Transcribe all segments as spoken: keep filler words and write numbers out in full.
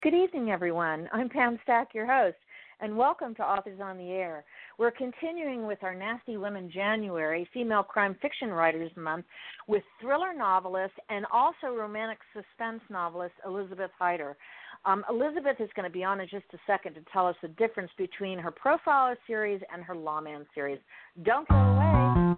Good evening, everyone. I'm Pam Stack, your host, and welcome to Authors on the Air. We're continuing with our Nasty Women January Female Crime Fiction Writers Month with thriller novelist and also romantic suspense novelist Elizabeth Heider. Um, Elizabeth is going to be on in just a second to tell us the difference between her Profiler series and her Lawman series. Don't go away.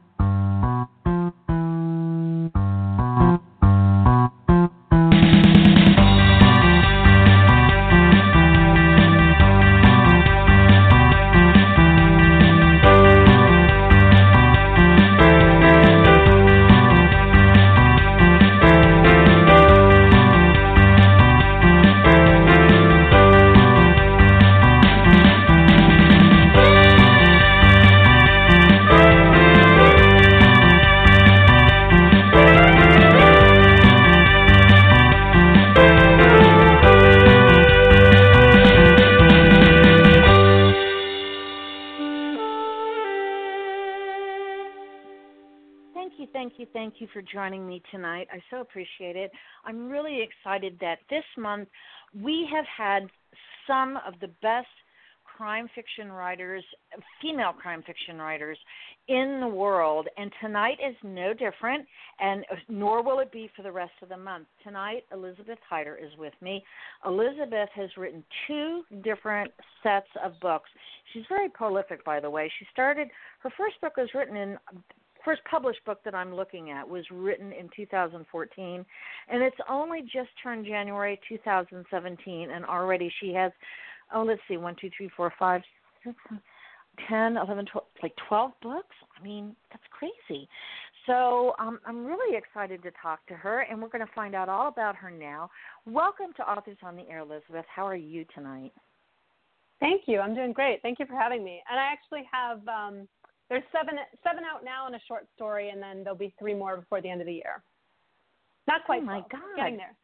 Thank you for joining me tonight. I so appreciate it. I'm really excited that this month we have had some of the best crime fiction writers, female crime fiction writers in the world, and tonight is no different, and nor will it be for the rest of the month. Tonight, Elizabeth Heider is with me. Elizabeth has written two different sets of books. She's very prolific, by the way. She started, her first book was written in First published book that I'm looking at was written in two thousand fourteen, and it's only just turned January two thousand seventeen, and already she has, oh, let's see, one, two, three, four, five, six, ten, eleven, twelve, like twelve books. I mean, that's crazy. So um, I'm really excited to talk to her, and we're going to find out all about her now. Welcome to Authors on the Air, Elizabeth. How are you tonight? Thank you. I'm doing great. Thank you for having me. And I actually have... Um, There's seven seven out now in a short story, and then there'll be three more before the end of the year. Not quite. Oh, my close. God. Getting there.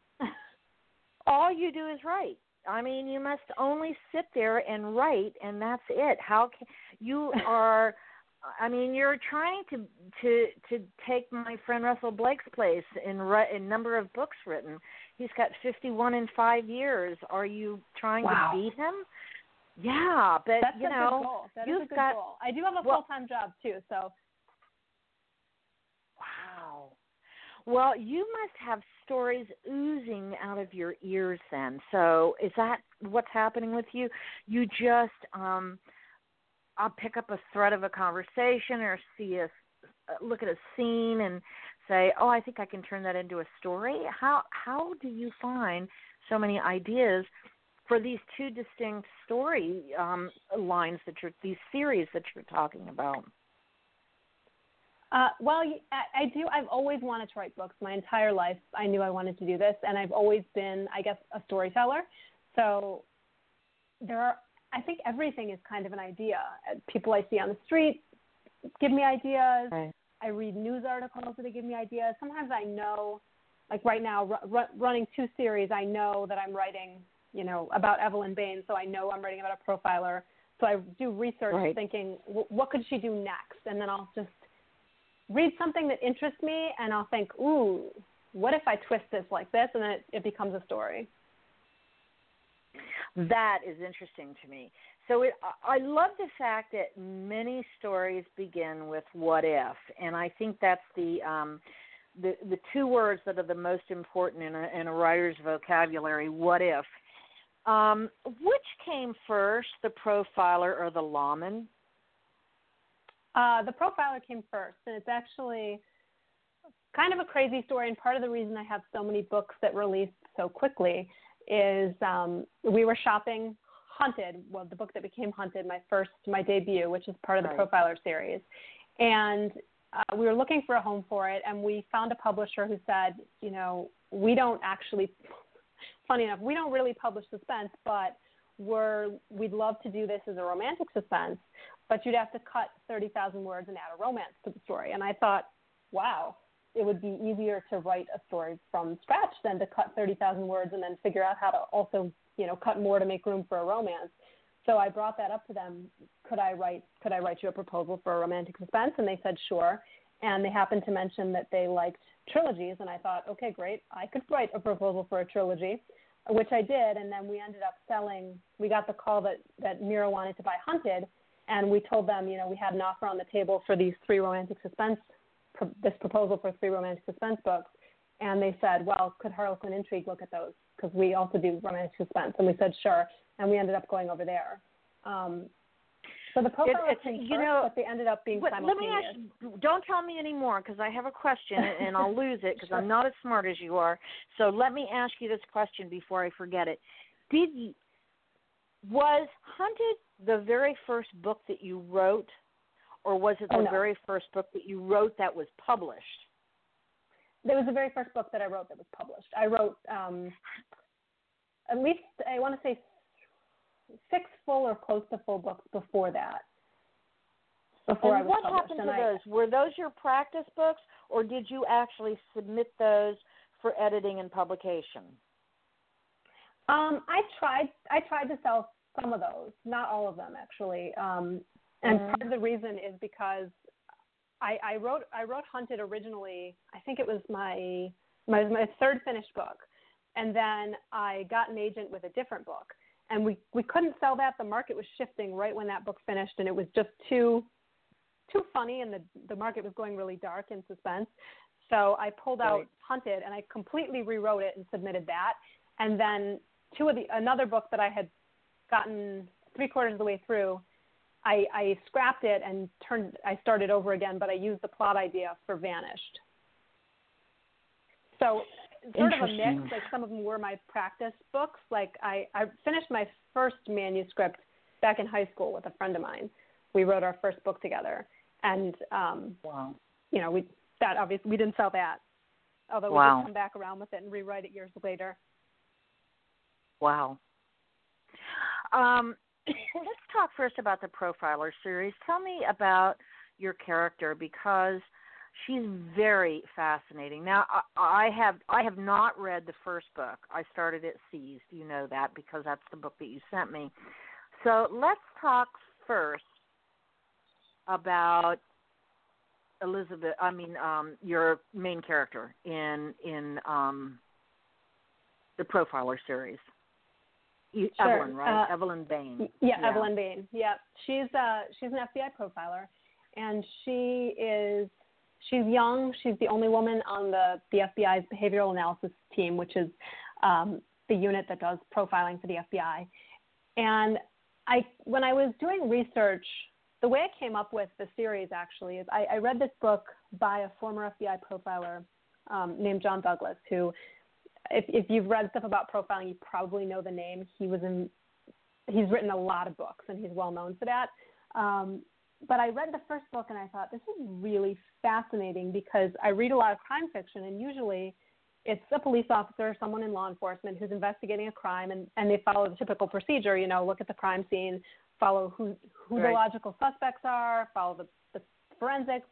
All you do is write. I mean, you must only sit there and write, and that's it. How can you are? I mean, you're trying to to to take my friend Russell Blake's place in in number of books written. He's got fifty-one in five years. Are you trying wow. to beat him? Yeah, but That's you a know, good goal. That you've is a good got, goal. I do have a well, full-time job too, so. Wow. Well, you must have stories oozing out of your ears then. So is that what's happening with you? You just, um, I'll pick up a thread of a conversation or see a, look at a scene and say, oh, I think I can turn that into a story. How how do you find so many ideas for these two distinct story um, lines that you're, these series that you're talking about? Uh, well, I, I do. I've always wanted to write books my entire life. I knew I wanted to do this, and I've always been, I guess, a storyteller. So there are, I think everything is kind of an idea. People I see on the street give me ideas. Right. I read news articles that they give me ideas. Sometimes I know, like right now, r- running two series, I know that I'm writing, you know, about Evelyn Bain, so I know I'm writing about a profiler. So I do research right. thinking, what could she do next? And then I'll just read something that interests me, and I'll think, ooh, what if I twist this like this? And then it, it becomes a story. That is interesting to me. So it, I love the fact that many stories begin with what if, and I think that's the um, the, the two words that are the most important in a, in a writer's vocabulary, what if. Um, which came first, the profiler or the lawman? Uh, the profiler came first, and it's actually kind of a crazy story, and part of the reason I have so many books that released so quickly is um, we were shopping Hunted, well, the book that became Hunted, my first, my debut, which is part of the right. Profiler series, and uh, we were looking for a home for it, and we found a publisher who said, you know, we don't actually... Funny enough, we don't really publish suspense, but we're, we'd love to do this as a romantic suspense, but you'd have to cut thirty thousand words and add a romance to the story. And I thought, wow, it would be easier to write a story from scratch than to cut thirty thousand words and then figure out how to also, you know, cut more to make room for a romance. So I brought that up to them. Could I write, could I write you a proposal for a romantic suspense? And they said, sure. And they happened to mention that they liked trilogies, and I thought, okay, great, I could write a proposal for a trilogy, which I did, and then we ended up selling. We got the call that, that Mira wanted to buy Hunted, and we told them, you know, we had an offer on the table for these three romantic suspense, pro- this proposal for three romantic suspense books, and they said, well, could Harlequin Intrigue look at those? Because we also do romantic suspense, and we said sure, and we ended up going over there. Um, so the profile it, came you first, know, but they ended up being let, simultaneous. let me ask, don't tell me any more because I have a question and I'll lose it because sure. I'm not as smart as you are. So let me ask you this question before I forget it. Did you, was Hunted the very first book that you wrote, or was it the oh, no. very first book that you wrote that was published? It was the very first book that I wrote that was published. I wrote um, at least, I want to say, six full or close to full books before that. Before and I was what published. happened and to I, those? Were those your practice books, or did you actually submit those for editing and publication? Um, I tried. I tried to sell some of those, not all of them actually. Um, and mm-hmm. part of the reason is because I, I wrote. I wrote Hunted originally. I think it was my my my third finished book, and then I got an agent with a different book, and we we couldn't sell that. The market was shifting right when that book finished, and it was just too. too funny, and the, the market was going really dark in suspense. So I pulled out right. Hunted, and I completely rewrote it and submitted that. And then two of the another book that I had gotten three quarters of the way through, I, I scrapped it and turned. I started over again, but I used the plot idea for Vanished. So sort of a mix. Like some of them were my practice books. Like I, I finished my first manuscript back in high school with a friend of mine. We wrote our first book together. And, um, wow. you know, we that obviously we didn't sell that, although wow. we did come back around with it and rewrite it years later. Wow. Um, let's talk first about the Profiler series. Tell me about your character because she's very fascinating. Now, I, I have I have not read the first book. I started at Seized. You know that because that's the book that you sent me. So let's talk first about Elizabeth, I mean, um, your main character in in um, the Profiler series. Sure. Evelyn, right? Uh, Evelyn Bain. Yeah, yeah, Evelyn Bain. Yeah, she's uh, she's an F B I profiler, and she is she's young. She's the only woman on the the F B I's behavioral analysis team, which is um, the unit that does profiling for the F B I. And I, when I was doing research. The way I came up with the series, actually, is I, I read this book by a former F B I profiler um, named John Douglas, who, if, if you've read stuff about profiling, you probably know the name. He was in, he's written a lot of books, and he's well known for that. Um, but I read the first book, and I thought, this is really fascinating because I read a lot of crime fiction, and usually it's a police officer, someone in law enforcement who's investigating a crime, and, and they follow the typical procedure, you know, look at the crime scene, follow who, who right. the logical suspects are, follow the, the forensics.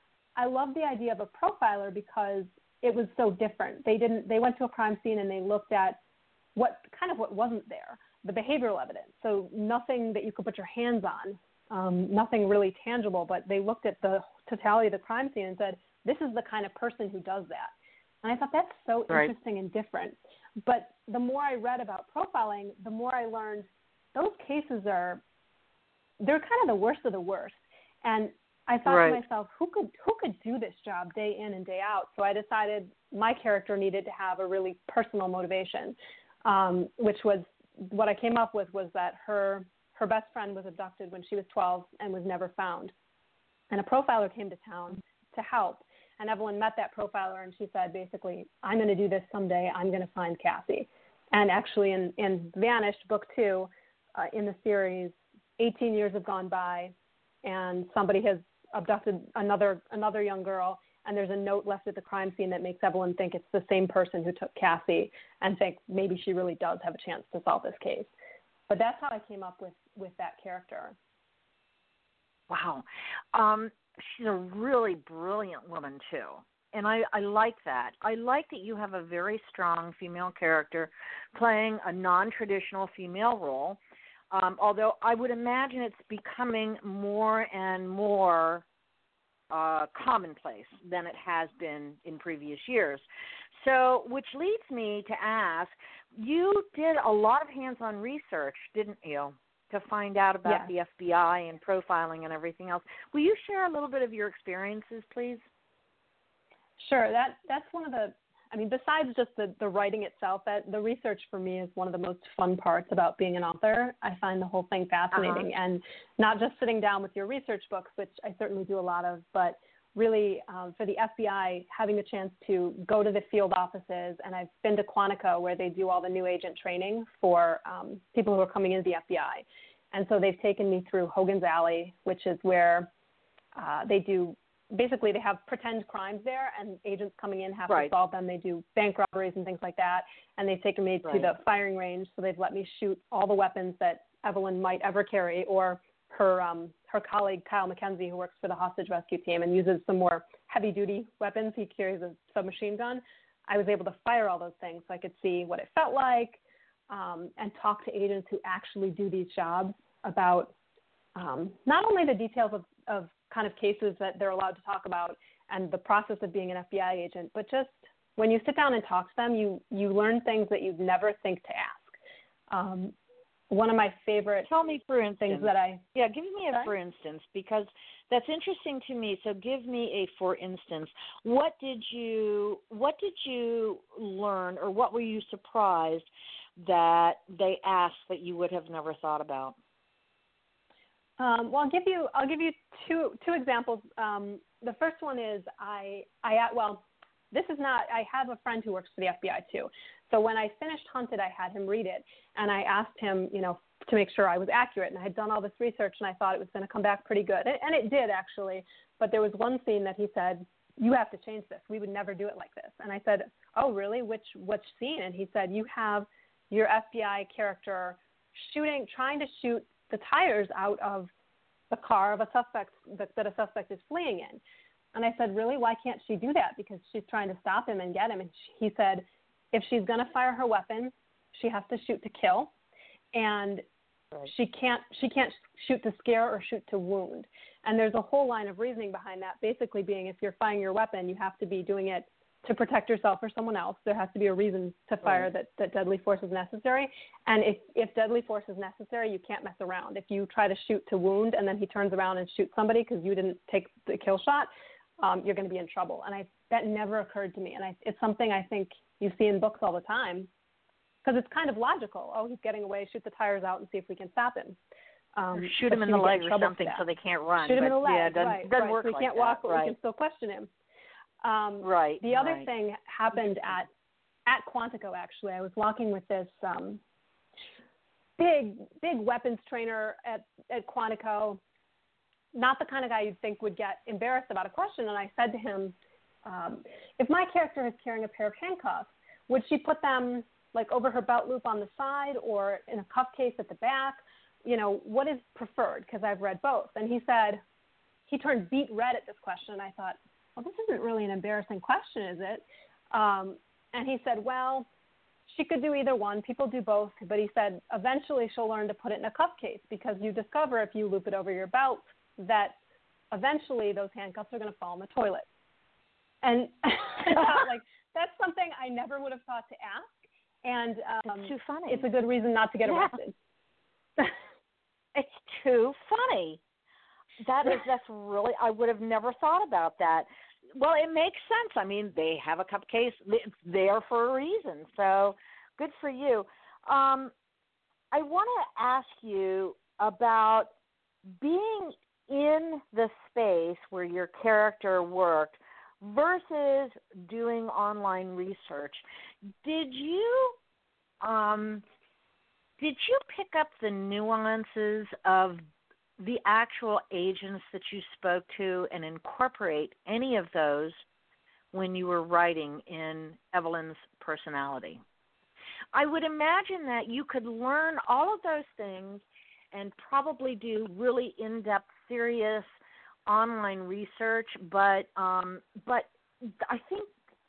I love the idea of a profiler because it was so different. They didn't. They went to a crime scene and they looked at what kind of what wasn't there, the behavioral evidence. So nothing that you could put your hands on, um, nothing really tangible. But they looked at the totality of the crime scene and said, "This is the kind of person who does that." And I thought that's so right. interesting and different. But the more I read about profiling, the more I learned those cases are. They're kind of the worst of the worst. And I thought right. to myself, who could who could do this job day in and day out? So I decided my character needed to have a really personal motivation, um, which was what I came up with was that her her best friend was abducted when she was twelve and was never found. And a profiler came to town to help. And Evelyn met that profiler and she said, basically, I'm going to do this someday. I'm going to find Cassie. And actually in, in Vanished, book two, uh, in the series, eighteen years have gone by, and somebody has abducted another another young girl, and there's a note left at the crime scene that makes Evelyn think it's the same person who took Cassie and think maybe she really does have a chance to solve this case. But that's how I came up with, with that character. Wow. Um, she's a really brilliant woman, too. And I, I like that. I like that you have a very strong female character playing a non-traditional female role. Um, although I would imagine it's becoming more and more uh, commonplace than it has been in previous years. So, which leads me to ask, you did a lot of hands-on research, didn't you, to find out about Yes. the F B I and profiling and everything else. Will you share a little bit of your experiences, please? Sure. That that's one of the. I mean, besides just the, the writing itself, that the research for me is one of the most fun parts about being an author. I find the whole thing fascinating, Uh-huh. and not just sitting down with your research books, which I certainly do a lot of, but really um, for the F B I, having the chance to go to the field offices, and I've been to Quantico where they do all the new agent training for um, people who are coming into the F B I. And so they've taken me through Hogan's Alley, which is where uh, they do basically they have pretend crimes there, and agents coming in have Right. to solve them. They do bank robberies and things like that, and they've taken me Right. to the firing range, so they've let me shoot all the weapons that Evelyn might ever carry, or her um, her colleague Kyle McKenzie, who works for the hostage rescue team and uses some more heavy-duty weapons. He carries a submachine gun. I was able to fire all those things, so I could see what it felt like, um, and talk to agents who actually do these jobs about um, not only the details of, of kind of cases that they're allowed to talk about and the process of being an F B I agent, but just when you sit down and talk to them, you, you learn things that you'd never think to ask. Um, one of my favorite Tell me, for instance. things that I... Yeah, give me a Sorry? for instance, because that's interesting to me. So give me a for instance. What did you What did you learn, or what were you surprised that they asked that you would have never thought about? Um, well, I'll give you I'll give you two two examples. Um, the first one is I I well, this is not I have a friend who works for the F B I too. So when I finished Hunted, I had him read it, and I asked him, you know, to make sure I was accurate. And I had done all this research, and I thought it was going to come back pretty good, and, and it did actually. But there was one scene that he said, "You have to change this. We would never do it like this." And I said, "Oh, really? Which which scene?" And he said, "You have your F B I character shooting, trying to shoot the tires out of the car of a suspect that, that a suspect is fleeing in." And I said, "Really? Why can't she do that?" Because she's trying to stop him and get him. And she, he said, "If she's going to fire her weapon, she has to shoot to kill, and Right. she can't she can't shoot to scare or shoot to wound." And there's a whole line of reasoning behind that, basically being if you're firing your weapon, you have to be doing it to protect yourself or someone else. There has to be a reason to fire Right. that, that deadly force is necessary. And if, if deadly force is necessary, you can't mess around. If you try to shoot to wound and then he turns around and shoots somebody because you didn't take the kill shot, um, you're going to be in trouble. And I, that never occurred to me. And I, it's something I think you see in books all the time because it's kind of logical. Oh, he's getting away, shoot the tires out and see if we can stop him. Um, Or shoot him in the leg or something so they can't run. Shoot him but in the leg, yeah, it doesn't, right. doesn't right. work so he like can't that. walk, but right. we can still question him. Um, right. The other right. thing happened at at Quantico, actually. I was walking with this um, big, big weapons trainer at, at Quantico, not the kind of guy you'd think would get embarrassed about a question. And I said to him, um, if my character is carrying a pair of handcuffs, would she put them like over her belt loop on the side or in a cuff case at the back? You know, what is preferred? Because I've read both. And he said, he turned beet red at this question. And I thought, well, this isn't really an embarrassing question, is it? Um, and he said, well, she could do either one. People do both. But he said, eventually she'll learn to put it in a cuff case because you discover if you loop it over your belt that eventually those handcuffs are going to fall in the toilet. And I thought, like, that's something I never would have thought to ask. And um, it's too funny. It's a good reason not to get Yeah. arrested. It's too funny. That is, that's really, I would have never thought about that. Well, it makes sense. I mean, they have a cupcase. It's there for a reason. So good for you. Um, I want to ask you about being in the space where your character worked versus doing online research. Did you, um, did you pick up the nuances of the actual agents that you spoke to and incorporate any of those when you were writing in Evelyn's personality? I would imagine that you could learn all of those things and probably do really in-depth, serious online research, but um, but I think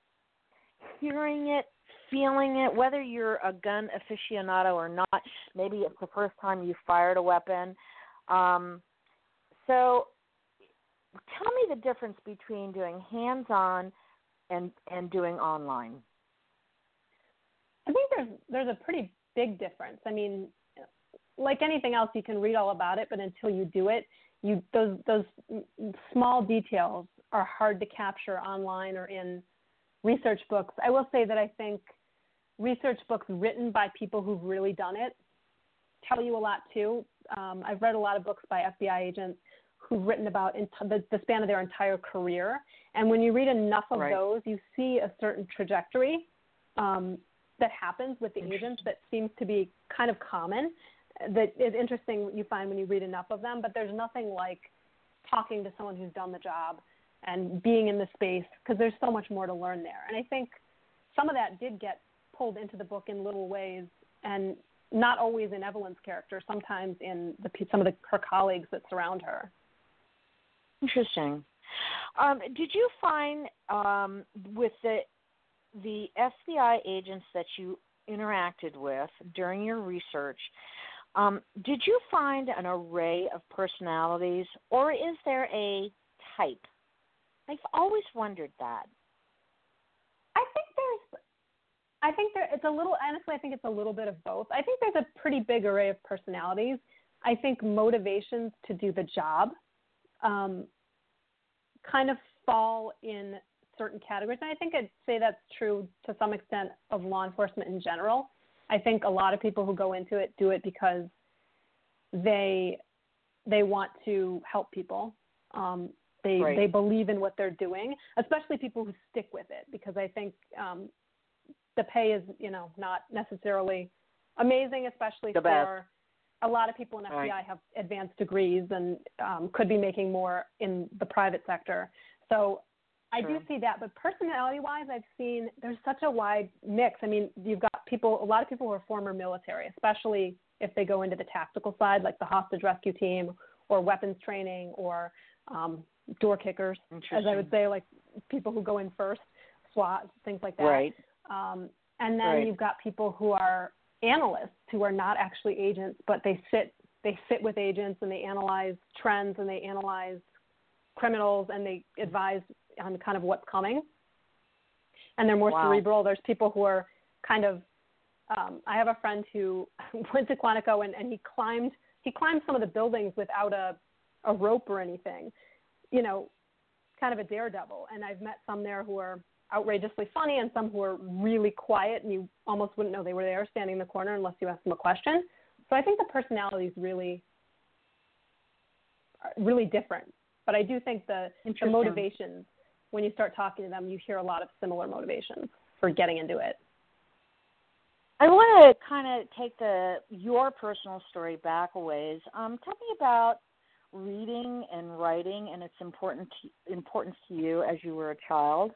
hearing it, feeling it, whether you're a gun aficionado or not, maybe it's the first time you fired a weapon. Um, so tell me the difference between doing hands-on and, and doing online. I think there's there's a pretty big difference. I mean, like anything else, you can read all about it, but until you do it, you those those small details are hard to capture online or in research books. I will say that I think research books written by people who've really done it tell you a lot too. Um, I've read a lot of books by F B I agents who've written about in t- the, the span of their entire career. And when you read enough of right. those, you see a certain trajectory um, that happens with the agents that seems to be kind of common. That is interesting you find when you read enough of them, but there's nothing like talking to someone who's done the job and being in the space, because there's so much more to learn there. And I think some of that did get pulled into the book in little ways, and not always in Evelyn's character, sometimes in the, some of the, her colleagues that surround her. Interesting. Um, did you find um, with the the F B I agents that you interacted with during your research, um, did you find an array of personalities, or is there a type? I've always wondered that. I think there's, I think there, it's a little, honestly, I think it's a little bit of both. I think there's a pretty big array of personalities. I think motivations to do the job um, kind of fall in certain categories. And I think I'd say that's true to some extent of law enforcement in general. I think a lot of people who go into it do it because they they want to help people. Um, they right. they believe in what they're doing, especially people who stick with it, because I think um, the pay is, you know, not necessarily amazing, especially the for best. A lot of people in F B I right. have advanced degrees and um, could be making more in the private sector. So I Sure. do see that, but personality-wise, I've seen there's such a wide mix. I mean, you've got people, a lot of people who are former military, especially if they go into the tactical side, like the hostage rescue team or weapons training or um, door kickers, as I would say, like people who go in first, SWAT, things like that. Right. Um, and then right. you've got people who are analysts who are not actually agents, but they sit they sit with agents and they analyze trends and they analyze criminals and they advise on kind of what's coming. And they're more wow. cerebral. There's people who are kind of um, I have a friend who went to Quantico and, and he climbed he climbed some of the buildings without a, a rope or anything, you know, kind of a daredevil. And I've met some there who are outrageously funny and some who are really quiet and you almost wouldn't know they were there standing in the corner unless you asked them a question. So I think the personality is really, really different. But I do think the, the motivations, when you start talking to them, you hear a lot of similar motivations for getting into it. I want to kind of take the your personal story back a ways. Um, tell me about reading and writing and its important to, importance to you as you were a child.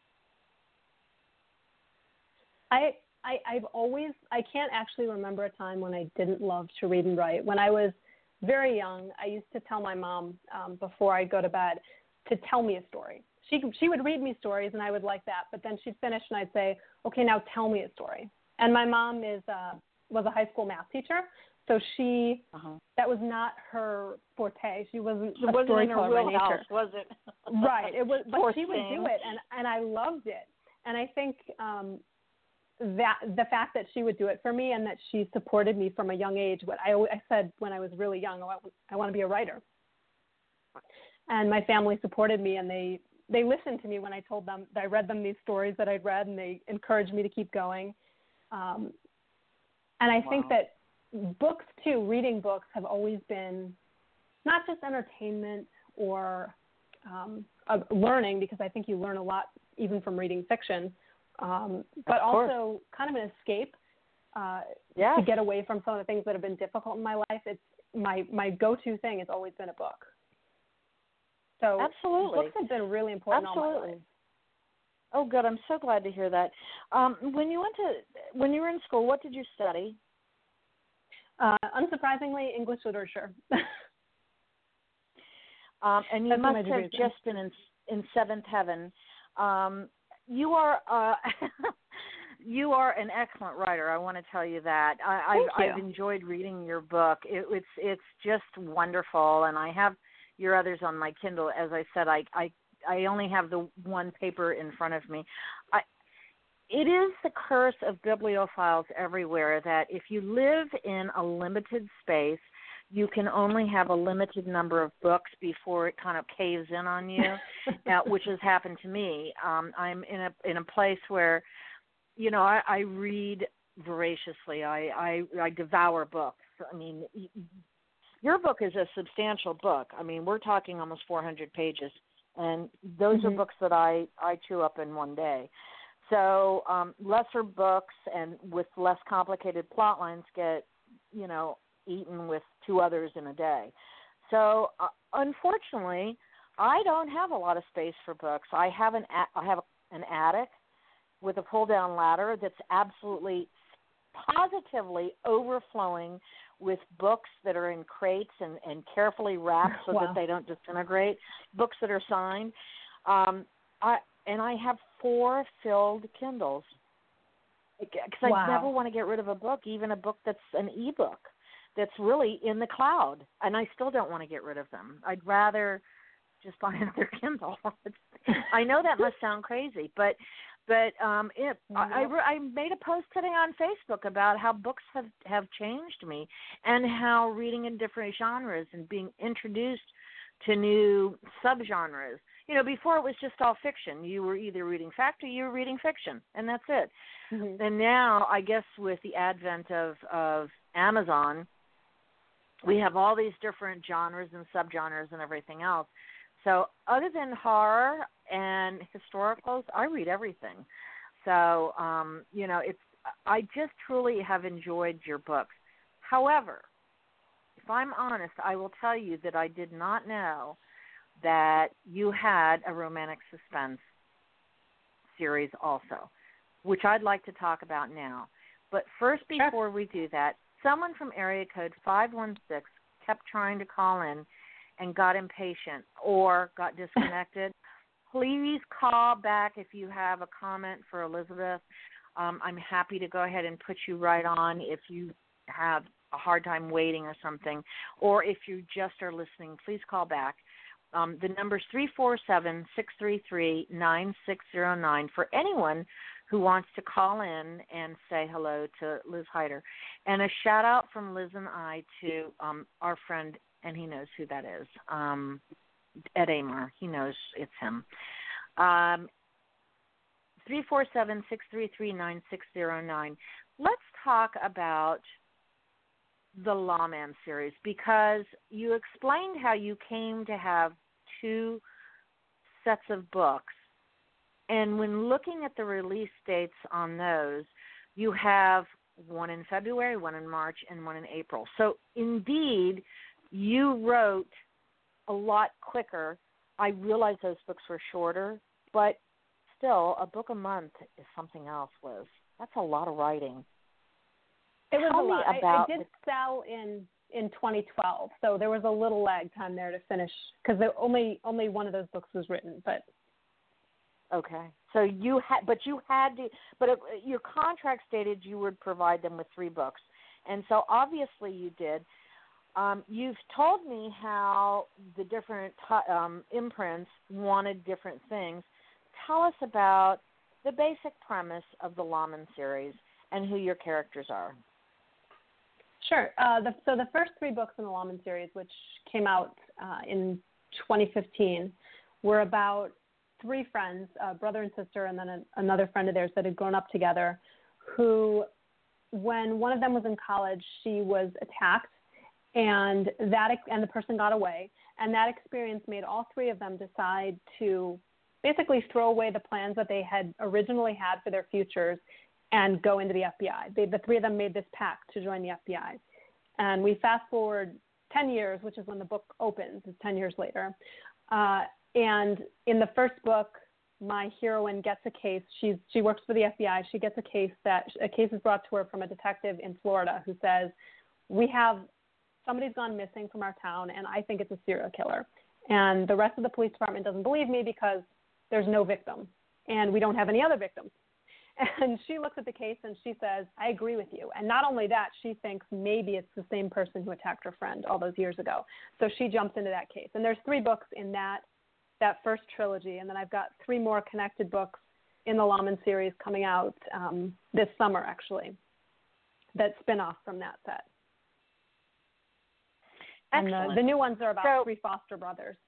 I, I, I've always, I can't actually remember a time when I didn't love to read and write. When I was very young, I used to tell my mom um, before I'd go to bed to tell me a story. She, she would read me stories and I would like that, but then she'd finish and I'd say, okay, now tell me a story. And my mom is uh, was a high school math teacher, so she, uh-huh. that was not her forte. She wasn't it a wasn't storyteller in her by nature. Wheelhouse, was it? Right. It was, but Poor she thing. would do it, and, and I loved it. And I think um, that the fact that she would do it for me and that she supported me from a young age. What I, I said when I was really young, oh, I, I want to be a writer. And my family supported me, and they, they listened to me when I told them that I read them these stories that I'd read, and they encouraged me to keep going. Um, and I wow. think that books, too, reading books have always been not just entertainment or um, uh, learning, because I think you learn a lot even from reading fiction, um, but also kind of an escape uh, yes. to get away from some of the things that have been difficult in my life. It's my, my go-to thing has always been a book. So Absolutely. books have been really important Absolutely. all my life. Oh, good. I'm so glad to hear that. Um, when you went to, when you were in school, what did you study? Uh, unsurprisingly, English literature. um, and you That's must have just been in, in seventh heaven. Um, you are uh, you are an excellent writer. I want to tell you that. I, Thank I've, you. I've enjoyed reading your book. It, it's it's just wonderful, and I have your others on my Kindle. As I said, I I, I only have the one paper in front of me. I it is the curse of bibliophiles everywhere that if you live in a limited space, you can only have a limited number of books before it kind of caves in on you, uh, which has happened to me. Um, I'm in a in a place where, you know, I, I read voraciously. I, I I devour books. I mean, your book is a substantial book. I mean, we're talking almost four hundred pages, and those mm-hmm. are books that I, I chew up in one day. So um, lesser books and with less complicated plot lines get, you know, eaten with two others in a day. So uh, unfortunately, I don't have a lot of space for books. I have an a- I have an attic with a pull-down ladder that's absolutely positively overflowing with books that are in crates and, and carefully wrapped so wow. that they don't disintegrate, books that are signed. Um, I and I have four filled Kindles because wow. I never want to get rid of a book, even a book that's an e-book that's really in the cloud, and I still don't want to get rid of them. I'd rather just buy another Kindle. I know that must sound crazy, but but um, it, I, I, I made a post today on Facebook about how books have, have changed me and how reading in different genres and being introduced to new subgenres. You know, before it was just all fiction. You were either reading fact or you were reading fiction, and that's it. Mm-hmm. And now, I guess with the advent of, of Amazon, we have all these different genres and subgenres and everything else. So other than horror and historicals, I read everything. So, um, you know, it's I just truly have enjoyed your books. However, if I'm honest, I will tell you that I did not know that you had a romantic suspense series also, which I'd like to talk about now. But first, before we do that, someone from area code five one six kept trying to call in and got impatient or got disconnected. Please call back if you have a comment for Elizabeth. Um, I'm happy to go ahead and put you right on if you have a hard time waiting or something. Or if you just are listening, please call back. Um, the number is three four seven, six three three, nine six zero nine for anyone who wants to call in and say hello to Liz Heider. And a shout-out from Liz and I to um, our friend, and he knows who that is, um, Ed Amar. He knows it's him. Um, three four seven, six three three, nine six zero nine. Let's talk about the Lawman series, because you explained how you came to have two sets of books. And when looking at the release dates on those, you have one in February, one in March, and one in April. So indeed, you wrote a lot quicker. I realize those books were shorter, but still, a book a month is something else, Liz. That's a lot of writing. It was Tell a me lot. about I, I did the... sell in, in twenty twelve, so there was a little lag time there to finish because only only one of those books was written. But okay, so you had, but you had to, but it, your contract stated you would provide them with three books, and so obviously you did. Um, you've told me how the different um, imprints wanted different things. Tell us about the basic premise of the Lawman series and who your characters are. Sure. Uh, the, so the first three books in the Lawman series, which came out uh, in twenty fifteen, were about three friends, a brother and sister, and then a, another friend of theirs that had grown up together, who, when one of them was in college, she was attacked, and that and the person got away. And that experience made all three of them decide to basically throw away the plans that they had originally had for their futures and go into the F B I. They, the three of them made this pact to join the F B I. And we fast forward ten years, which is when the book opens. It's ten years later. Uh, and in the first book, my heroine gets a case. She's, she works for the F B I. She gets a case that a case is brought to her from a detective in Florida who says, we have somebody's gone missing from our town, and I think it's a serial killer. And the rest of the police department doesn't believe me because there's no victim, and we don't have any other victims. And she looks at the case and she says, I agree with you. And not only that, she thinks maybe it's the same person who attacked her friend all those years ago. So she jumps into that case. And there's three books in that that first trilogy. And then I've got three more connected books in the Lawman series coming out um, this summer, actually, that spin off from that set. Excellent. And the, the new ones are about so, three foster brothers.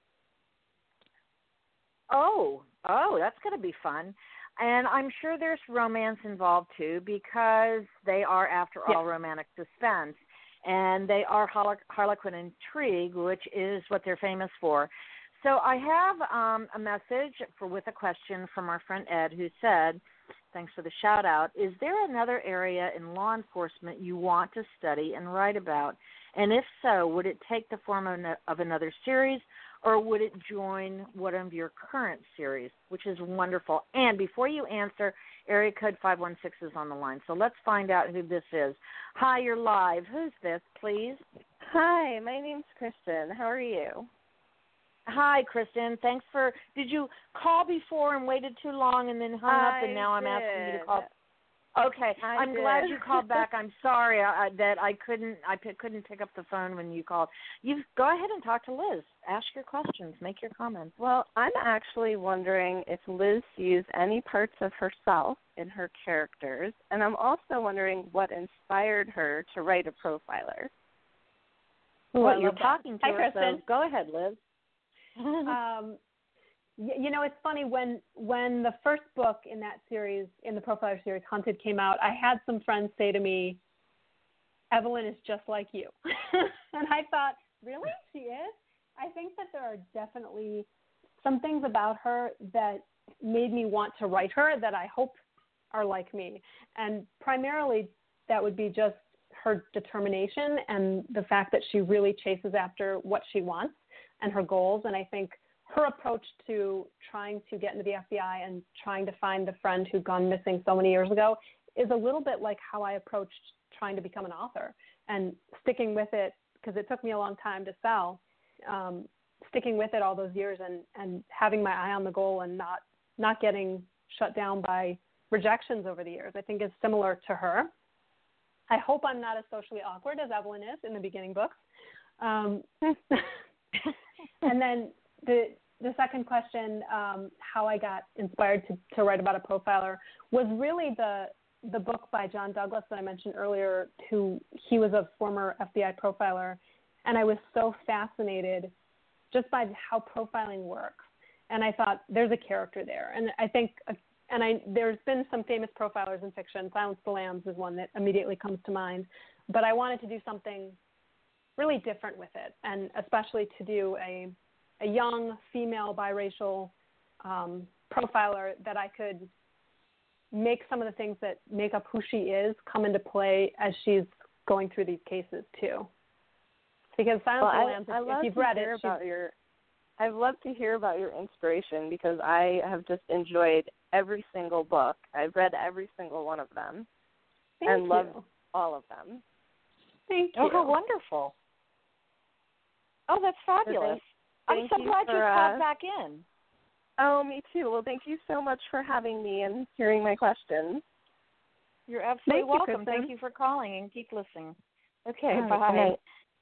Oh, oh, that's going to be fun. And I'm sure there's romance involved, too, because they are, after all, yes. romantic suspense. And they are Harlequin intrigue, which is what they're famous for. So I have um, a message for with a question from our friend Ed, who said, thanks for the shout-out, is there another area in law enforcement you want to study and write about? And if so, would it take the form of another series, or would it join one of your current series, which is wonderful? And before you answer, area code five one six is on the line. So let's find out who this is. Hi, you're live. Who's this, please? Hi, my name's Kristen. How are you? Hi, Kristen. Thanks for – did you call before and waited too long and then hung up, I and now I'm did. asking you to call? Okay. I I'm did. glad you called back. I'm sorry I, that I couldn't I p- couldn't pick up the phone when you called. You go ahead and talk to Liz. Ask your questions. Make your comments. Well, I'm actually wondering if Liz sees any parts of herself in her characters, and I'm also wondering what inspired her to write a profiler. Ooh, well, you're that. talking to Hi, her, Kristen. so go ahead, Liz. um, you know, it's funny, when when the first book in that series, in the Profiler series, Hunted, came out, I had some friends say to me, Evelyn is just like you. And I thought, really? She is? I think that there are definitely some things about her that made me want to write her that I hope are like me. And primarily that would be just her determination and the fact that she really chases after what she wants and her goals. And I think her approach to trying to get into the F B I and trying to find the friend who'd gone missing so many years ago is a little bit like how I approached trying to become an author, and sticking with it, because it took me a long time to sell, um, sticking with it all those years and, and having my eye on the goal and not, not getting shut down by rejections over the years, I think is similar to her. I hope I'm not as socially awkward as Evelyn is in the beginning books. Um, and then the the second question, um, how I got inspired to, to write about a profiler, was really the the book by John Douglas that I mentioned earlier, who he was a former F B I profiler, and I was so fascinated just by how profiling works. And I thought, there's a character there. And I think, and I there's been some famous profilers in fiction. Silence of the Lambs is one that immediately comes to mind. But I wanted to do something really different with it, and especially to do a a young female biracial um, profiler that I could make some of the things that make up who she is come into play as she's going through these cases too. Because Silence well, of the Lambs, I, if, I if you've read it, about your, I'd love to hear about your inspiration, because I have just enjoyed every single book. I've read every single one of them. Thank and you. loved all of them. Thank Oh, you. how wonderful. Oh, that's fabulous. I'm so you glad for, you called uh, back in. Oh, me too. Well, thank you so much for having me and hearing my questions. You're absolutely Thank you, welcome. Kristen. Thank you for calling, and keep listening. Okay, All right, bye. good night.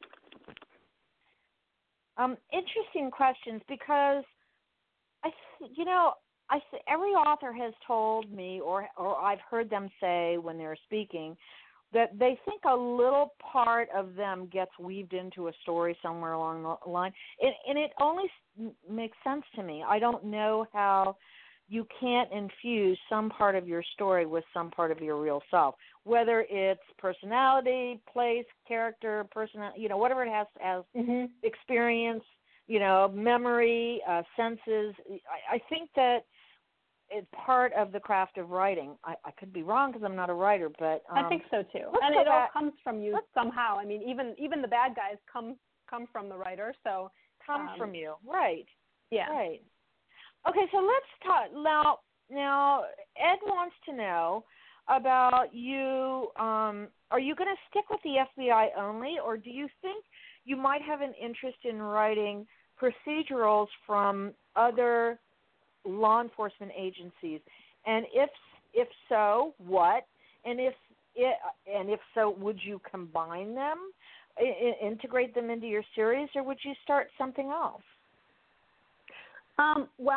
Um, interesting questions, because I, you know, I every author has told me, or or I've heard them say when they're speaking, that they think a little part of them gets weaved into a story somewhere along the line. It, and it only makes sense to me. I don't know how you can't infuse some part of your story with some part of your real self, whether it's personality, place, character, person, you know, whatever it has to have, mm-hmm. experience, you know, memory, uh, senses. I, I think that it's part of the craft of writing. I, I could be wrong because I'm not a writer, but um, I think so too. And it all comes from you somehow. I mean, even even the bad guys come come from the writer. So come um, from you, right? Yeah. Right. Okay, so let's talk now. Now, Ed wants to know about you. Um, are you going to stick with the F B I only, or do you think you might have an interest in writing procedurals from other law enforcement agencies, and if if so, what? And if it, and if so, would you combine them, I, integrate them into your series, or would you start something else? Um, well,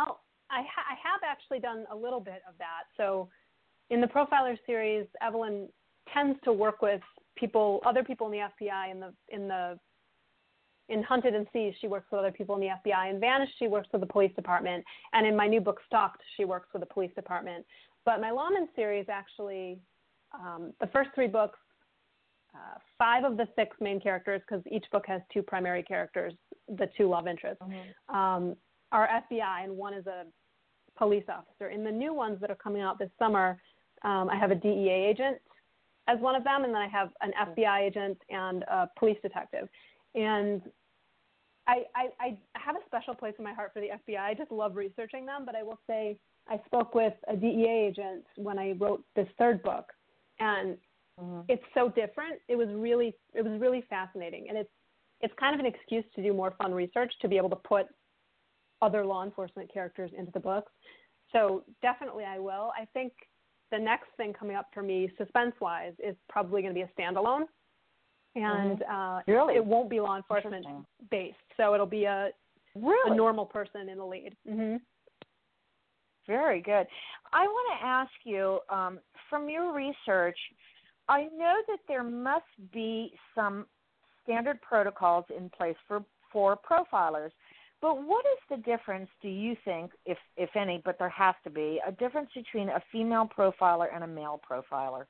I, ha- I have actually done a little bit of that. So in the Profiler series, Evelyn tends to work with people, other people in the F B I. In the in the in Hunted and Seized, she works with other people in the F B I. In Vanished, she works with the police department. And in my new book, Stalked, she works with the police department. But my Lawman series actually, um, the first three books, uh, five of the six main characters, because each book has two primary characters, the two love interests, mm-hmm. um, are F B I, and one is a police officer. In the new ones that are coming out this summer, um, I have a D E A agent as one of them, and then I have an F B I agent and a police detective. And I, I, I have a special place in my heart for the F B I. I just love researching them, but I will say I spoke with a D E A agent when I wrote this third book, and mm-hmm. it's so different. It was really it was really fascinating, and it's it's kind of an excuse to do more fun research, to be able to put other law enforcement characters into the books. So definitely I will. I think the next thing coming up for me, suspense-wise, is probably going to be a standalone. And mm-hmm. uh, really? it won't be law enforcement based. So it'll be a, really? a normal person in the lead. Mm-hmm. Very good. I want to ask you, um, from your research, I know that there must be some standard protocols in place for, for profilers. But what is the difference, do you think, if, if any, but there has to be, a difference between a female profiler and a male profiler?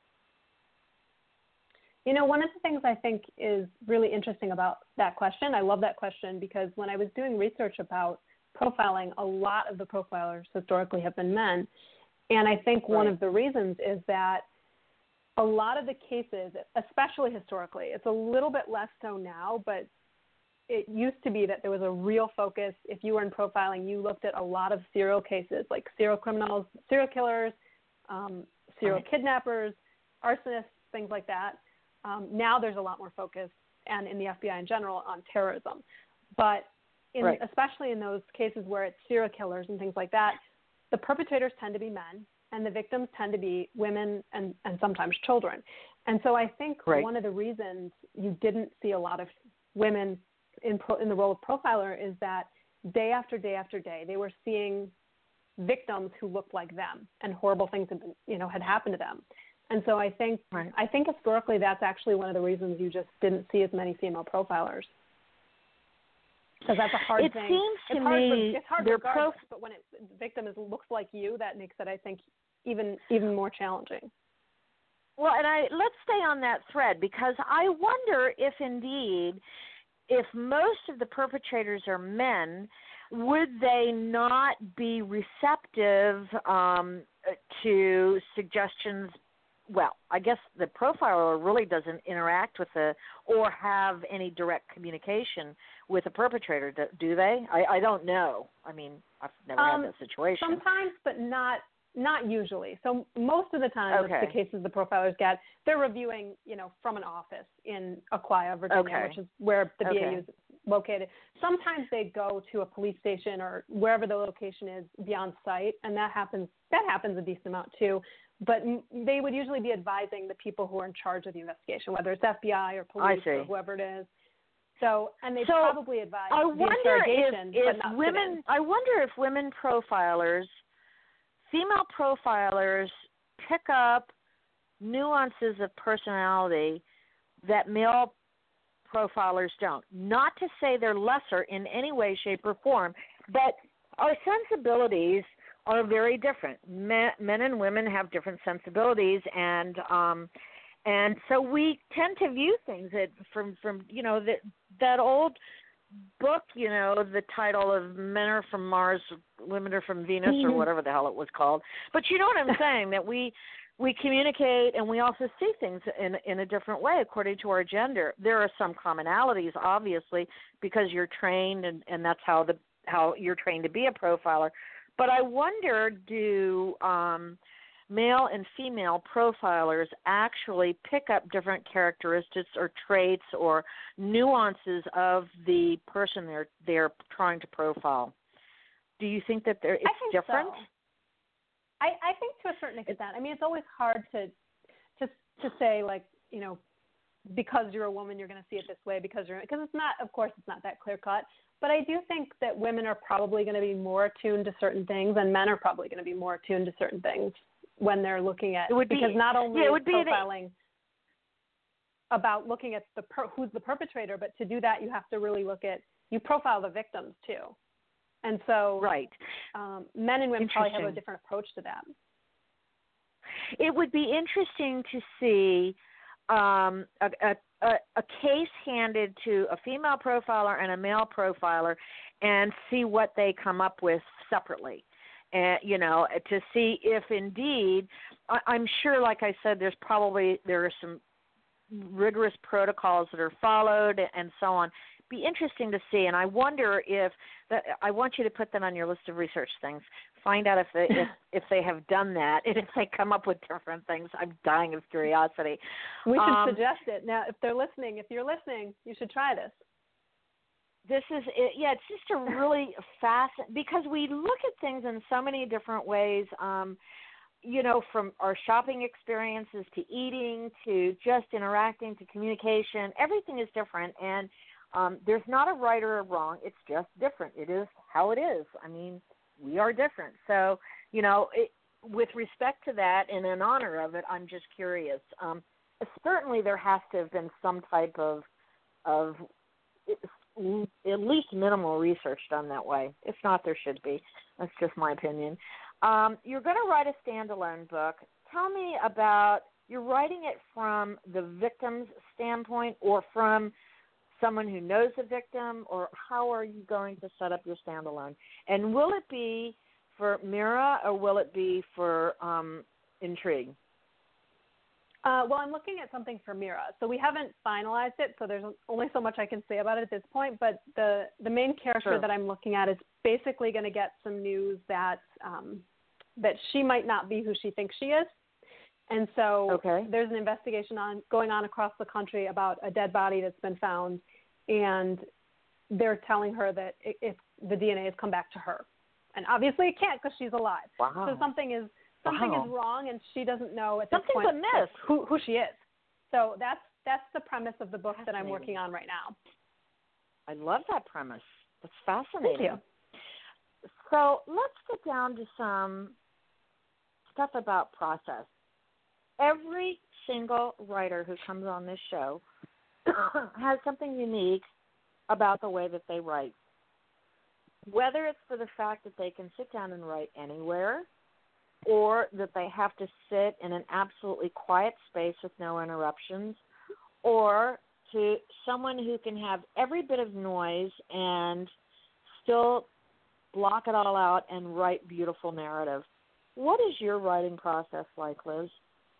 You know, one of the things I think is really interesting about that question, I love that question, because when I was doing research about profiling, a lot of the profilers historically have been men. And I think right. one of the reasons is that a lot of the cases, especially historically, it's a little bit less so now, but it used to be that there was a real focus. If you were in profiling, you looked at a lot of serial cases, like serial criminals, serial killers, um, serial right. kidnappers, arsonists, things like that. Um, now there's a lot more focus, and in the F B I in general, on terrorism. But in, right. especially in those cases where it's serial killers and things like that, the perpetrators tend to be men, and the victims tend to be women and, and sometimes children. And so I think right. one of the reasons you didn't see a lot of women in, pro, in the role of profiler is that day after day after day, they were seeing victims who looked like them, and horrible things had been, you know, had happened to them. And so I think right. I think historically that's actually one of the reasons you just didn't see as many female profilers. Because that's a hard it thing. It seems it's to hard me for, it's hard regardless, prof- but when it, the victim is, looks like you, that makes it, I think, even even more challenging. Well, and I let's stay on that thread, because I wonder if indeed, if most of the perpetrators are men, would they not be receptive um, to suggestions? Well, I guess the profiler really doesn't interact with the or have any direct communication with the perpetrator, do they? I, I don't know. I mean, I've never um, had that situation. Sometimes, but not not usually. So most of the time, okay. the cases the profilers get, they're reviewing, you know, from an office in Aquia, Virginia, okay. which is where the okay. B A U is located. Sometimes they go to a police station or wherever the location is beyond site, and that happens. That happens a decent amount too. But they would usually be advising the people who are in charge of the investigation, whether it's F B I or police or whoever it is. So, and they so probably advise I the wonder interrogation, if, but if not women. I wonder if women profilers, female profilers, pick up nuances of personality that male profilers don't. Not to say they're lesser in any way, shape, or form, but our sensibilities are very different. Men, men and women have different sensibilities, and um, and so we tend to view things that from from you know that that old book, you know, the title of Men Are From Mars, Women Are From Venus, or whatever the hell it was called. But you know what I'm saying, that we we communicate and we also see things in in a different way according to our gender. There are some commonalities, obviously, because you're trained, and, and that's how the how you're trained to be a profiler. But I wonder, do um, male and female profilers actually pick up different characteristics or traits or nuances of the person they're they're trying to profile? Do you think that there, it's I think different? So. I, I think to a certain extent. I mean, it's always hard to to to say, like, you know, because you're a woman, you're going to see it this way because you're, because it's not, of course, it's not that clear cut. But I do think that women are probably going to be more attuned to certain things, and men are probably going to be more attuned to certain things when they're looking at, it would because be, not only yeah, it is would be profiling an, about looking at the per, who's the perpetrator, but to do that, you have to really look at, you profile the victims too. And so right. um, men and women probably have a different approach to that. It would be interesting to see um, a, a, a, a case handed to a female profiler and a male profiler and see what they come up with separately. And, you know, to see if indeed, I, I'm sure, like I said, there's probably, there are some rigorous protocols that are followed and so on. Be interesting to see, and I wonder if that. I want you to put that on your list of research things. Find out if they if, if they have done that, and if they come up with different things. I'm dying of curiosity. We should um, suggest it now. If they're listening, if you're listening, you should try this. This is it, yeah. It's just a really fascinating, because we look at things in so many different ways. Um, you know, from our shopping experiences to eating to just interacting to communication, everything is different, and Um, there's not a right or a wrong. It's just different. It is how it is. I mean, we are different. So, you know, it, with respect to that and in honor of it, I'm just curious. Um, certainly there has to have been some type of, of at least minimal research done that way. If not, there should be. That's just my opinion. Um, you're going to write a standalone book. Tell me about, you're writing it from the victim's standpoint or from someone who knows the victim, or how are you going to set up your standalone? And will it be for Mira or will it be for um, Intrigue? Uh, well, I'm looking at something for Mira. So we haven't finalized it, so there's only so much I can say about it at this point. But the, the main character Sure. that I'm looking at is basically going to get some news that um, that she might not be who she thinks she is. And so okay. there's an investigation on going on across the country about a dead body that's been found, and they're telling her that it, it, the D N A has come back to her. And obviously it can't because she's alive. Wow. So something is something wow. is wrong, and she doesn't know at this Something's point amiss. who, who she is. So that's that's the premise of the book that I'm working on right now. I love that premise. That's fascinating. Thank you. So let's get down to some stuff about process. Every single writer who comes on this show has something unique about the way that they write. Whether it's for the fact that they can sit down and write anywhere, or that they have to sit in an absolutely quiet space with no interruptions, or to someone who can have every bit of noise and still block it all out and write beautiful narrative. What is your writing process like, Liz?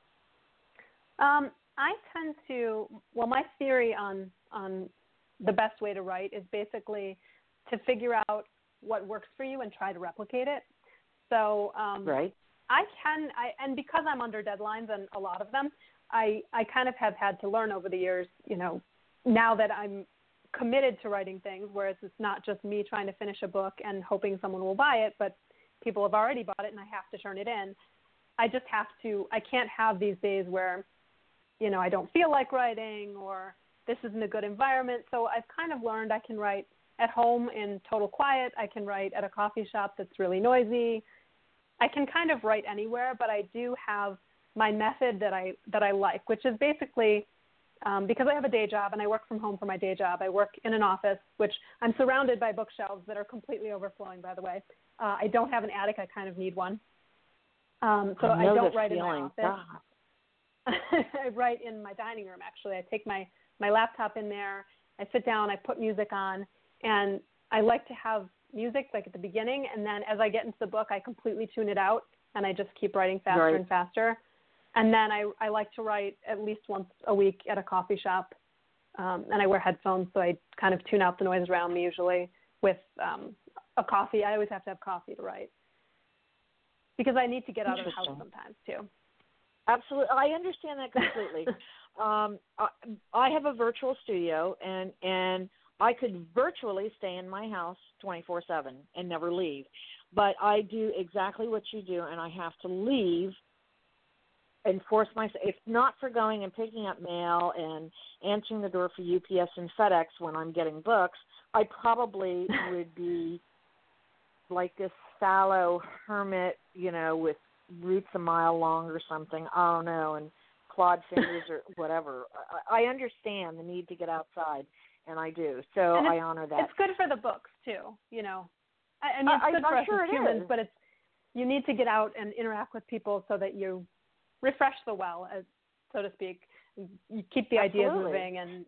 Um, I tend to, well, my theory on on the best way to write is basically to figure out what works for you and try to replicate it. So um, right. I can, I, and because I'm under deadlines, and a lot of them, I, I kind of have had to learn over the years, you know, now that I'm committed to writing things, whereas it's not just me trying to finish a book and hoping someone will buy it, but people have already bought it and I have to turn it in. I just have to, I can't have these days where, you know, I don't feel like writing or this isn't a good environment. So I've kind of learned I can write at home in total quiet. I can write at a coffee shop that's really noisy. I can kind of write anywhere, but I do have my method that I that I like, which is basically um, because I have a day job and I work from home for my day job. I work in an office, which I'm surrounded by bookshelves that are completely overflowing, by the way. Uh, I don't have an attic. I kind of need one. Um, so I, I don't write feeling. in my office. I write in my dining room, actually. I take my, my laptop in there. I sit down. I put music on. And I like to have music like at the beginning. And then as I get into the book, I completely tune it out. And I just keep writing faster right. and faster. And then I, I like to write at least once a week at a coffee shop. Um, and I wear headphones, so I kind of tune out the noise around me usually with um, a coffee. I always have to have coffee to write because I need to get out of the house sometimes too. Absolutely. I understand that completely. um, I, I have a virtual studio, and, and I could virtually stay in my house twenty-four seven and never leave. But I do exactly what you do, and I have to leave enforce myself, if not for going and picking up mail and answering the door for U P S and FedEx when I'm getting books, I probably would be like this fallow hermit, you know, with roots a mile long or something. I don't know, and clawed fingers or whatever. I, I understand the need to get outside, and I do. So I honor that. It's good for the books too, you know. I, I mean, it's I, good I'm for us sure as it humans, is. but it's you need to get out and interact with people so that you refresh the well, as so to speak. You keep the Absolutely. ideas moving and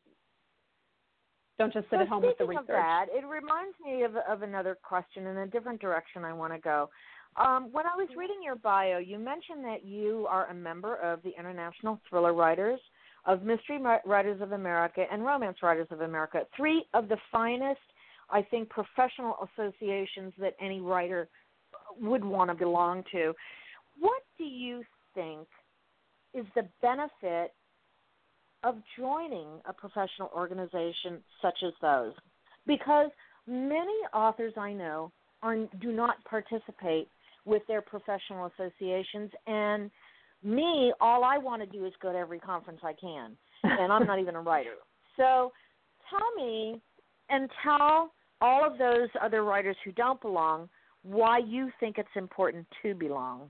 don't just sit so at home with the research. Speaking of that, it reminds me of, of another question in a different direction I want to go. Um, when I was reading your bio, you mentioned that you are a member of the International Thriller Writers, of Mystery Writers of America, and Romance Writers of America, three of the finest, I think, professional associations that any writer would want to belong to. What do you think is the benefit of joining a professional organization such as those? Because many authors I know are, do not participate with their professional associations, and me, all I want to do is go to every conference I can, and I'm not even a writer. So tell me and tell all of those other writers who don't belong why you think it's important to belong.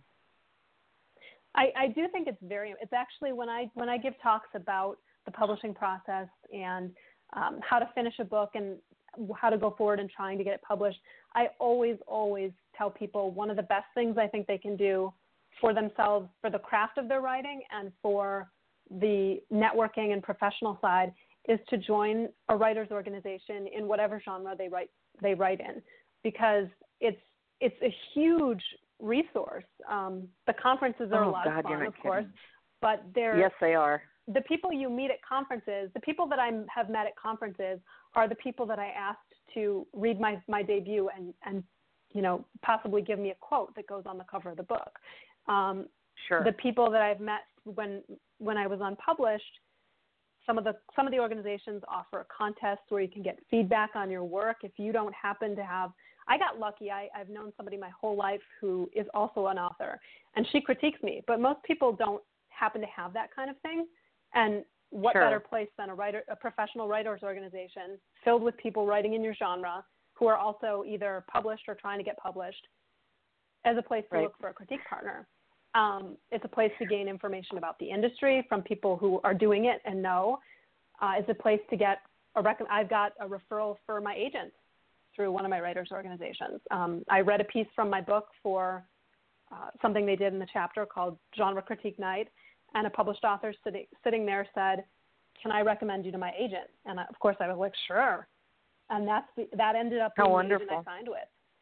I, I do think it's very. It's actually when I when I give talks about the publishing process and um, how to finish a book and how to go forward in trying to get it published, I always always tell people one of the best things I think they can do for themselves, for the craft of their writing, and for the networking and professional side, is to join a writers' organization in whatever genre they write they write in, because it's it's a huge resource. Um, the conferences are oh, a lot God, of fun, of kidding. course, but they're yes, they are. The people you meet at conferences, the people that I have met at conferences, are the people that I asked to read my my debut and and you know possibly give me a quote that goes on the cover of the book. Um, sure. The people that I've met when when I was unpublished, some of the some of the organizations offer a contest where you can get feedback on your work. If you don't happen to have, I got lucky. I, I've known somebody my whole life who is also an author, and she critiques me. But most people don't happen to have that kind of thing. And what sure. better place than a writer, a professional writers organization filled with people writing in your genre who are also either published or trying to get published, as a place to right. look for a critique partner. Um, it's a place to gain information about the industry from people who are doing it and know. Uh, it's a place to get a rec- I've got a referral for my agents through one of my writers organizations. Um, I read a piece from my book for uh, something they did in the chapter called Genre Critique Night, and a published author sitting, sitting there said, "Can I recommend you to my agent?" And I, of course I was like, "Sure." And that's the, that ended up being the agent I signed with.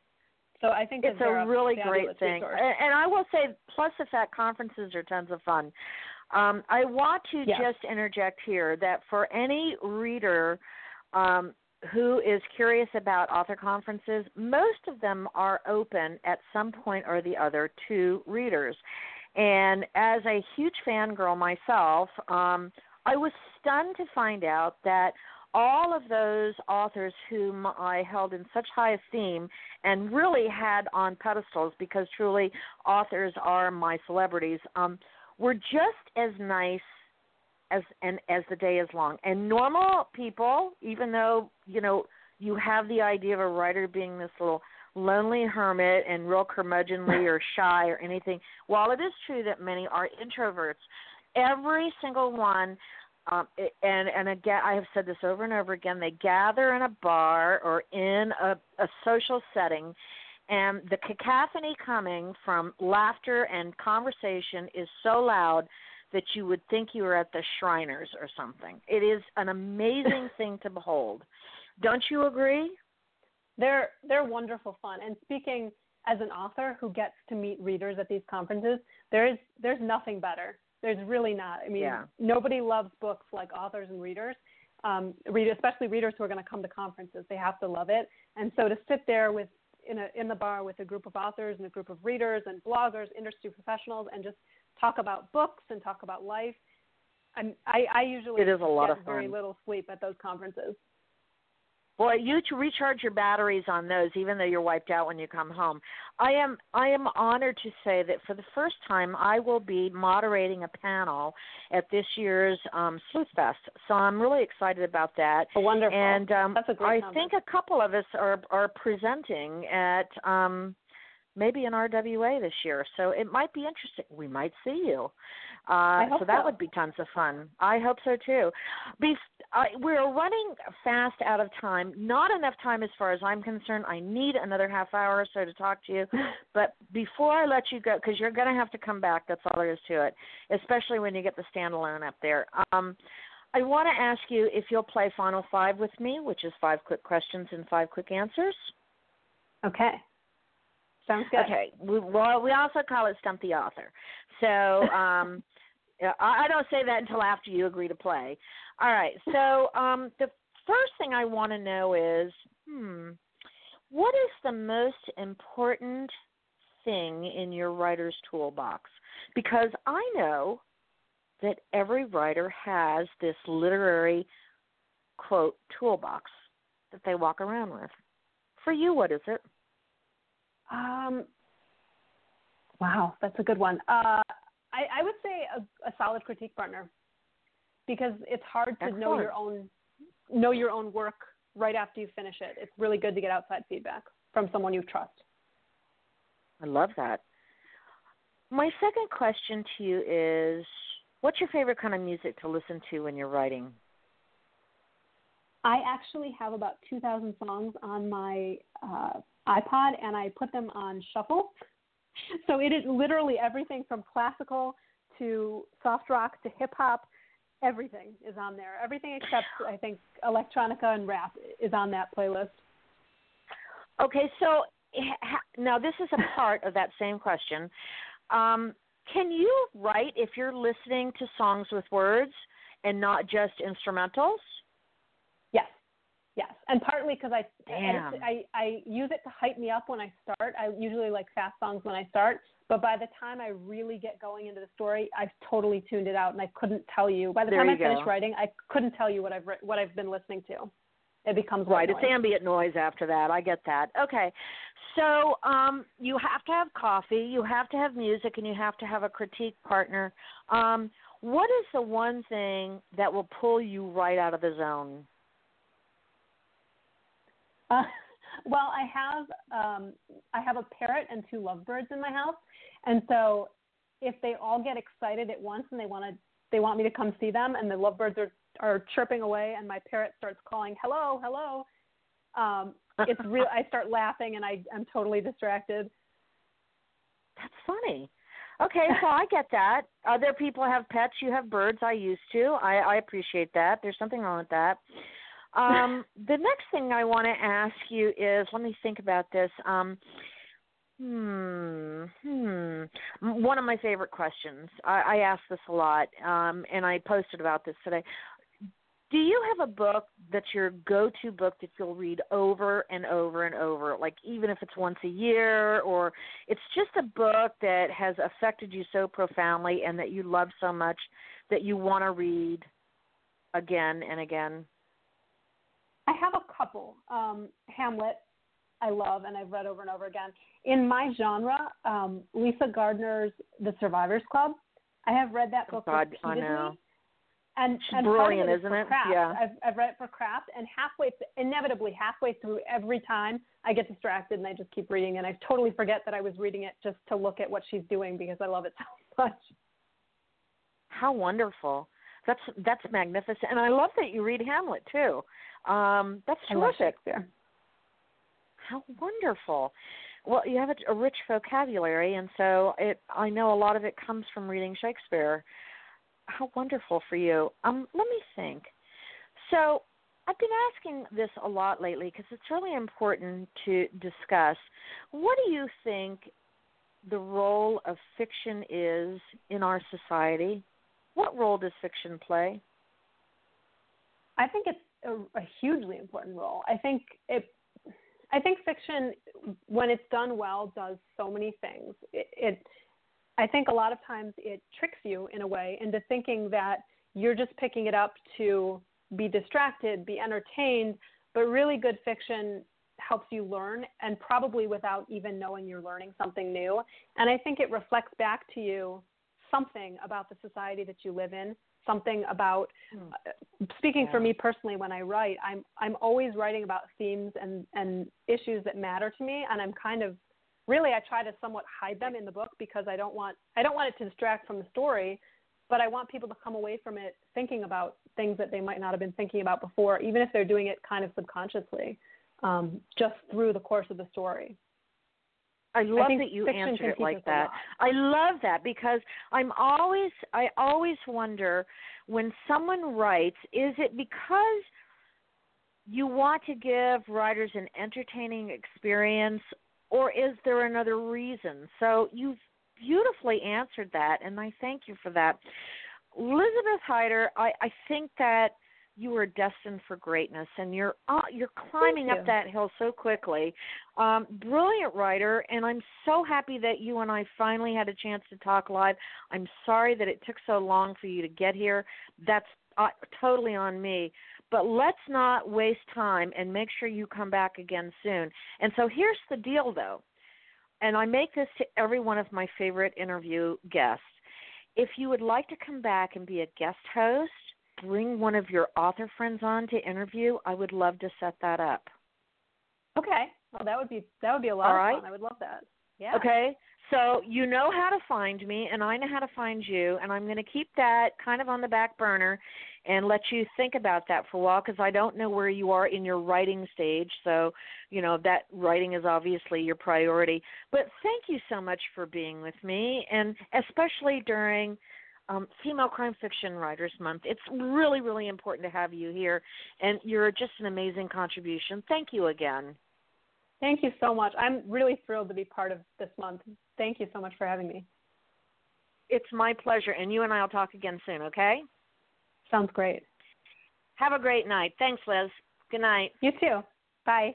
So I think it's a really great thing. Resource. And I will say, plus the fact conferences are tons of fun. Um, I want to yes. just interject here that for any reader um, who is curious about author conferences, most of them are open at some point or the other to readers. And as a huge fangirl myself, um, I was stunned to find out that all of those authors whom I held in such high esteem and really had on pedestals, because truly authors are my celebrities, um, were just as nice as and as the day is long. And normal people, even though, you know, you have the idea of a writer being this little lonely hermit and real curmudgeonly or shy or anything, while it is true that many are introverts, every single one, um, and, and again, I have said this over and over again, they gather in a bar or in a, a social setting, and the cacophony coming from laughter and conversation is so loud that you would think you were at the Shriners or something. It is an amazing thing to behold. Don't you agree? They're they're wonderful fun. And speaking as an author who gets to meet readers at these conferences, there is there's nothing better. There's really not. I mean, yeah. nobody loves books like authors and readers. Um, read, especially readers who are going to come to conferences, they have to love it. And so to sit there with in a in the bar with a group of authors and a group of readers and bloggers, industry professionals, and just talk about books and talk about life. I'm, I I usually it is a lot get of fun. very little sleep at those conferences. Boy, you to recharge your batteries on those, even though you're wiped out when you come home. I am I am honored to say that for the first time, I will be moderating a panel at this year's um, Sleuth Fest. So I'm really excited about that. Oh, wonderful. And um, That's a great I number. think a couple of us are are presenting at um, maybe an R W A this year. So it might be interesting. We might see you. Uh, I hope so that so. would be tons of fun. I hope so too. Be- uh, we're running fast out of time. Not enough time as far as I'm concerned. I need another half hour or so to talk to you. But before I let you go, because you're going to have to come back, that's all there is to it, especially when you get the standalone up there. Um, I want to ask you if you'll play Final Five with me, which is five quick questions and five quick answers. Okay. Sounds good. Okay. We, well, we also call it Stump the Author. So um, I don't say that until after you agree to play. All right. So um, the first thing I want to know is, hmm, what is the most important thing in your writer's toolbox? Because I know that every writer has this literary, quote, toolbox that they walk around with. For you, what is it? Um, wow, that's a good one. Uh, I, I would say a, a solid critique partner, because it's hard to Excellent. know your own know your own work right after you finish it. It's really good to get outside feedback from someone you trust. I love that. My second question to you is, what's your favorite kind of music to listen to when you're writing? I actually have about two thousand songs on my uh, iPod, and I put them on shuffle. So it is literally everything from classical to soft rock to hip hop. Everything is on there. Everything except, I think, electronica and rap is on that playlist. Okay, so now this is a part of that same question. Um, can you write if you're listening to songs with words and not just instrumentals? Yes, yes, and partly because I, Damn. I I use it to hype me up when I start. I usually like fast songs when I start, but by the time I really get going into the story, I've totally tuned it out, and I couldn't tell you. By the There time you I finish go. writing, I couldn't tell you what I've what I've been listening to. It becomes Right, white it's noise. ambient noise after that. I get that. Okay, so um, you have to have coffee, you have to have music, and you have to have a critique partner. Um, what is the one thing that will pull you right out of the zone? Uh, well, I have um, I have a parrot and two lovebirds in my house, and so if they all get excited at once and they want to they want me to come see them, and the lovebirds are, are chirping away, and my parrot starts calling hello, hello, um, it's real. I start laughing, and I I'm totally distracted. That's funny. Okay, so I get that. Other people have pets. You have birds. I used to. I, I appreciate that. There's something wrong with that. Um, the next thing I want to ask you is, let me think about this. Um, hmm, hmm. One of my favorite questions. I, I ask this a lot, um, and I posted about this today. Do you have a book that's your go-to book that you'll read over and over and over, like even if it's once a year, or it's just a book that has affected you so profoundly and that you love so much that you want to read again and again? I have a couple. Um, Hamlet, I love, and I've read over and over again. In my genre, um, Lisa Gardner's The Survivors Club. I have read that book God, repeatedly. I know. And, She's and brilliant, part of it is isn't for it? craft. Yeah. I've, I've read it for craft, and halfway, inevitably halfway through every time, I get distracted and I just keep reading, and I totally forget that I was reading it just to look at what she's doing because I love it so much. How wonderful. That's that's magnificent. And I love that you read Hamlet, too. Um, that's I love terrific. Shakespeare. How wonderful. Well, you have a, a rich vocabulary, and so it. I know a lot of it comes from reading Shakespeare. How wonderful for you. Um, let me think. So I've been asking this a lot lately because it's really important to discuss. What do you think the role of fiction is in our society? What role does fiction play? I think it's a, a hugely important role. I think it. I think fiction, when it's done well, does so many things. It, it, I think a lot of times it tricks you in a way into thinking that you're just picking it up to be distracted, be entertained, but really good fiction helps you learn, and probably without even knowing you're learning something new. And I think it reflects back to you something about the society that you live in, something about, uh, speaking yeah. for me personally, when I write, I'm I'm always writing about themes and, and issues that matter to me, and I'm kind of, really, I try to somewhat hide them in the book because I don't want I don't want it to distract from the story, but I want people to come away from it thinking about things that they might not have been thinking about before, even if they're doing it kind of subconsciously. Um, just through the course of the story. I love I that you answered it like that. I love that because I'm always, I always wonder when someone writes, is it because you want to give writers an entertaining experience, or is there another reason? So you've beautifully answered that, and I thank you for that. Elizabeth Heider, I, I think that you are destined for greatness, and you're uh, you're climbing you. up that hill so quickly. Um, brilliant writer, and I'm so happy that you and I finally had a chance to talk live. I'm sorry that it took so long for you to get here. That's uh, totally on me. But let's not waste time and make sure you come back again soon. And so here's the deal, though, and I make this to every one of my favorite interview guests. If you would like to come back and be a guest host, bring one of your author friends on to interview, I would love to set that up. Okay. Well, that would be that would be a lot All of right. fun. I would love that. Yeah. Okay. So you know how to find me, and I know how to find you, and I'm going to keep that kind of on the back burner and let you think about that for a while because I don't know where you are in your writing stage. So, you know, that writing is obviously your priority. But thank you so much for being with me, and especially during Um, Female Crime Fiction Writers Month. It's really, really important to have you here, and you're just an amazing contribution. Thank you again. Thank you so much. I'm really thrilled to be part of this month. Thank you so much for having me. It's my pleasure, and you and I will talk again soon, okay? Sounds great. Have a great night. Thanks, Liz. Good night. You too. Bye.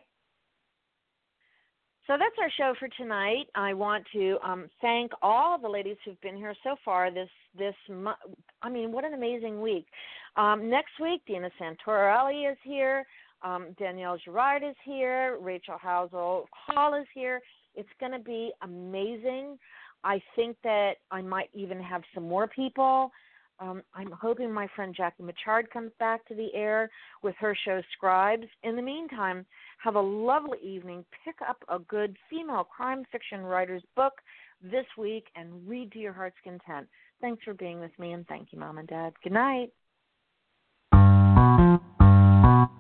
So that's our show for tonight. I want to um, thank all the ladies who've been here so far this this month. I mean, what an amazing week. Um, next week, Dina Santorelli is here. Um, Danielle Girard is here. Rachel Housel Hall is here. It's going to be amazing. I think that I might even have some more people. Um, I'm hoping my friend Jackie Machard comes back to the air with her show Scribes. In the meantime, have a lovely evening. Pick up a good female crime fiction writer's book this week and read to your heart's content. Thanks for being with me, and thank you, Mom and Dad. Good night.